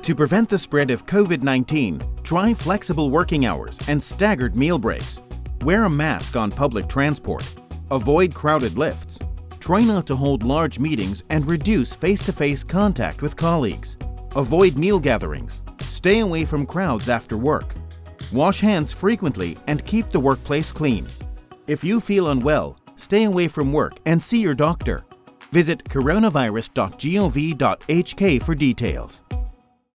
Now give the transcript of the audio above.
To prevent the spread of COVID-19, try flexible working hours and staggered meal breaks. Wear a mask on public transport. Avoid crowded lifts. Try not to hold large meetings and reduce face-to-face contact with colleagues. Avoid meal gatherings. Stay away from crowds after work. Wash hands frequently and keep the workplace clean. If you feel unwell, stay away from work and see your doctor. Visit coronavirus.gov.hk for details.